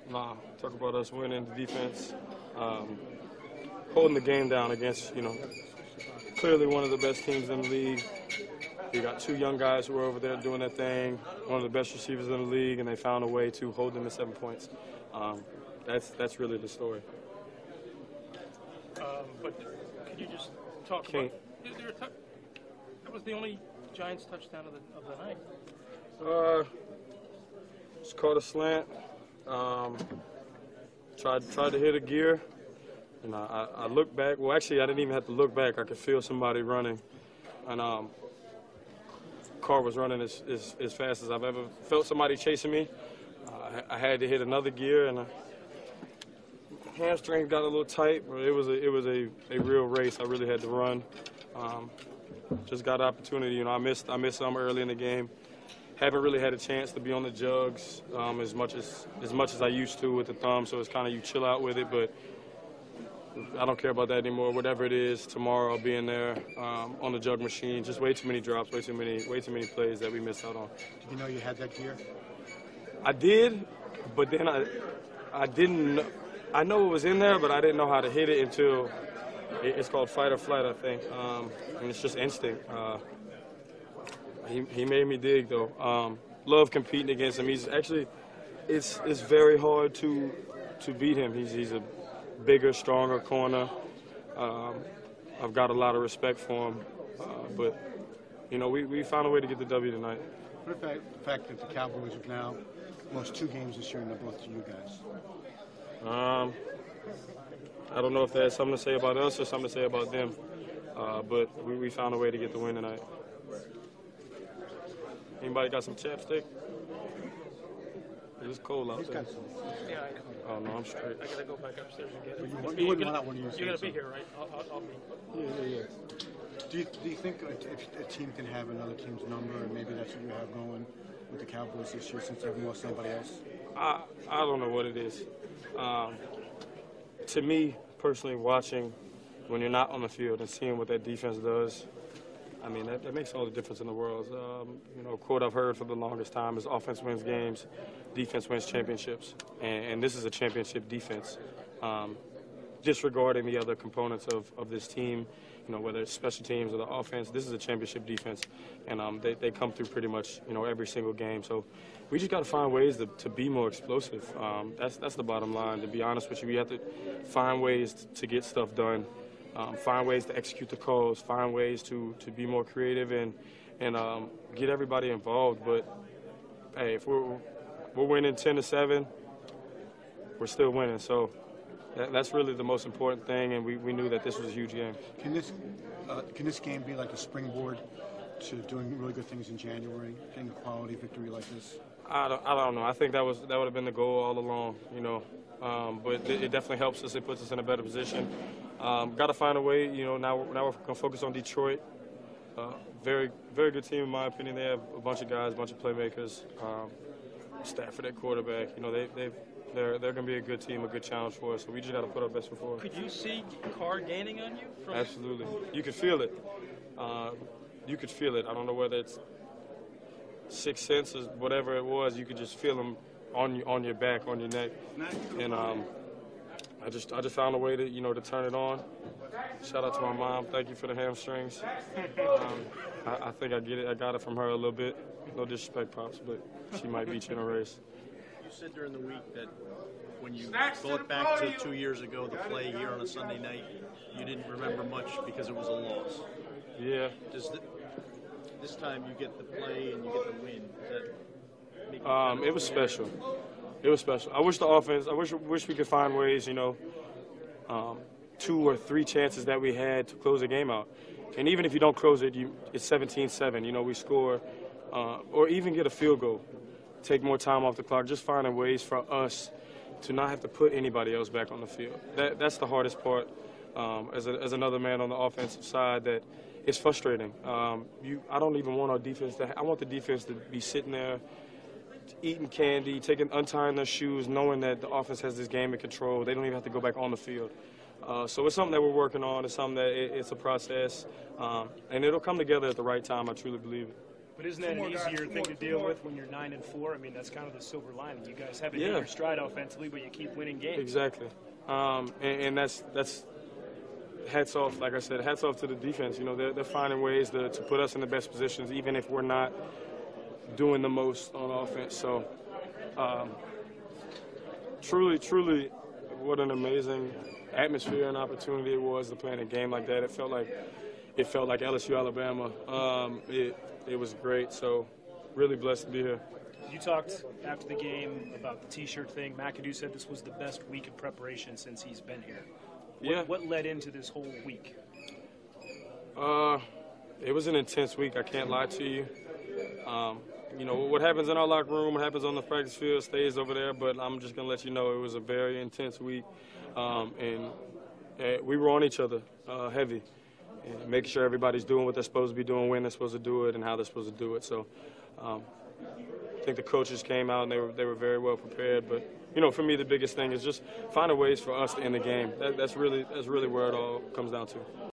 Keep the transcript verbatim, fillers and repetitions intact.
Nah, talk about us winning the defense, um, holding the game down against, you know, clearly one of the best teams in the league. You got two young guys who were over there doing their thing, one of the best receivers in the league, and they found a way to hold them to seven points. Um, that's that's really the story. Um, but could you just talk Can't. about there, there, that was the only Giants touchdown of the of the night. Uh, just caught a slant. Um, tried tried to hit a gear. And I, I looked back. Well, actually, I didn't even have to look back. I could feel somebody running, and um, car was running as, as as fast as I've ever felt somebody chasing me. Uh, I, I had to hit another gear, and I, hamstrings got a little tight. But it was a it was a, a real race. I really had to run. Um, just got opportunity. You know, I missed I missed some early in the game. Haven't really had a chance to be on the jugs um, as much as as much as I used to with the thumb. So it's kind of you chill out with it, but I don't care about that anymore. Whatever it is, tomorrow I'll be in there um, on the jug machine. Just way too many drops, way too many, way too many plays that we missed out on. Did you know you had that gear? I did, but then I, I didn't. I know it was in there, but I didn't know how to hit it until it, it's called fight or flight, I think, um, and it's just instinct. Uh, he he made me dig though. Um, love competing against him. He's actually, it's it's very hard to to beat him. He's he's a bigger, stronger corner. Um, I've got a lot of respect for him, uh, but you know we, we found a way to get the W tonight. What about the fact that the Cowboys have now lost two games this year and they're both to you guys? Um, I don't know if that's something to say about us or something to say about them, uh, but we, we found a way to get the win tonight. Anybody got some chapstick? It's cold out He's there. got some. Yeah, I know. Oh no, I'm straight. I gotta go back upstairs and get it. You, You're you wouldn't gonna, want one of you you're gonna saying be here, right? I'll, I'll, I'll be. Yeah, yeah, yeah. Do you, do you think a, if a team can have another team's number, and maybe that's what you have going with the Cowboys this year since they haven't lost anybody else? I I don't know what it is. Um, to me, personally, watching when you're not on the field and seeing what that defense does, I mean, that, that makes all the difference in the world. Um, you know, a quote I've heard for the longest time is offense wins games, defense wins championships. And, and this is a championship defense. Um, disregarding the other components of, of this team, you know, whether it's special teams or the offense, this is a championship defense. And um, they, they come through pretty much, you know, every single game. So we just got to find ways to, to be more explosive. Um, that's, that's the bottom line. To be honest with you, we have to find ways to, to get stuff done. Um, find ways to execute the calls, find ways to, to be more creative and and um, get everybody involved. But hey, if we're we're winning ten to seven, we're still winning. So that, that's really the most important thing. And we, we knew that this was a huge game. Can this uh, can this game be like a springboard to doing really good things in January, getting a quality victory like this? I don't I don't know. I think that was that would have been the goal all along. You know, um, but it, it definitely helps us. It puts us in a better position. Um, got to find a way, you know, now, now we're going to focus on Detroit. Uh, very, very good team in my opinion. They have a bunch of guys, a bunch of playmakers. Um, Stafford at quarterback. You know, they, they've, they're, they're going to be a good team, a good challenge for us. So we just got to put our best foot forward. Could you see Carr gaining on you? From Absolutely. You could feel it. Uh, you could feel it. I don't know whether it's sixth sense or whatever it was. You could just feel him on, you, on your back, on your neck. And um, I just I just found a way to, you know, to turn it on. Shout out to my mom. Thank you for the hamstrings. Um, I, I think I get it. I got it from her a little bit. No disrespect, Pops, but she might beat you in a race. You said during the week that when you thought back to two years ago, the play here on a Sunday night, you didn't remember much because it was a loss. Yeah. Does the, this time you get the play and you get the win? Does that make Um, it was special. It was special. I wish the offense, I wish wish we could find ways, you know, um, two or three chances that we had to close the game out. And even if you don't close it, you, it's seventeen seven. You know, we score uh, or even get a field goal, take more time off the clock, just finding ways for us to not have to put anybody else back on the field. That, that's the hardest part um, as, a, as another man on the offensive side that it's frustrating. Um, you, I don't even want our defense to – I want the defense to be sitting there eating candy, taking, untying their shoes, knowing that the offense has this game in control. They don't even have to go back on the field. Uh, so it's something that we're working on. It's something that it, it's a process, um, and it'll come together at the right time. I truly believe it. But isn't that an easier thing to deal with when you're nine and four? I mean, that's kind of the silver lining. You guys haven't hit Yeah. your stride offensively, but you keep winning games. Exactly. Um, and, and that's that's hats off, like I said, hats off to the defense. You know, they're, they're finding ways to, to put us in the best positions, even if we're not doing the most on offense. So, um, truly, truly, what an amazing atmosphere and opportunity it was to play in a game like that. It felt like it felt like L S U Alabama. Um, it it was great. So, really blessed to be here. You talked after the game about the T-shirt thing. McAdoo said this was the best week of preparation since he's been here. What, Yeah. what led into this whole week? Uh, it was an intense week. I can't lie to you. Um, you know, what happens in our locker room, what happens on the practice field stays over there, but I'm just going to let you know it was a very intense week. Um, and uh, we were on each other uh, heavy, and making sure everybody's doing what they're supposed to be doing, when they're supposed to do it, and how they're supposed to do it. So um, I think the coaches came out and they were, they were very well prepared. But, you know, for me, the biggest thing is just finding ways for us to end the game. That, that's really that's really where it all comes down to.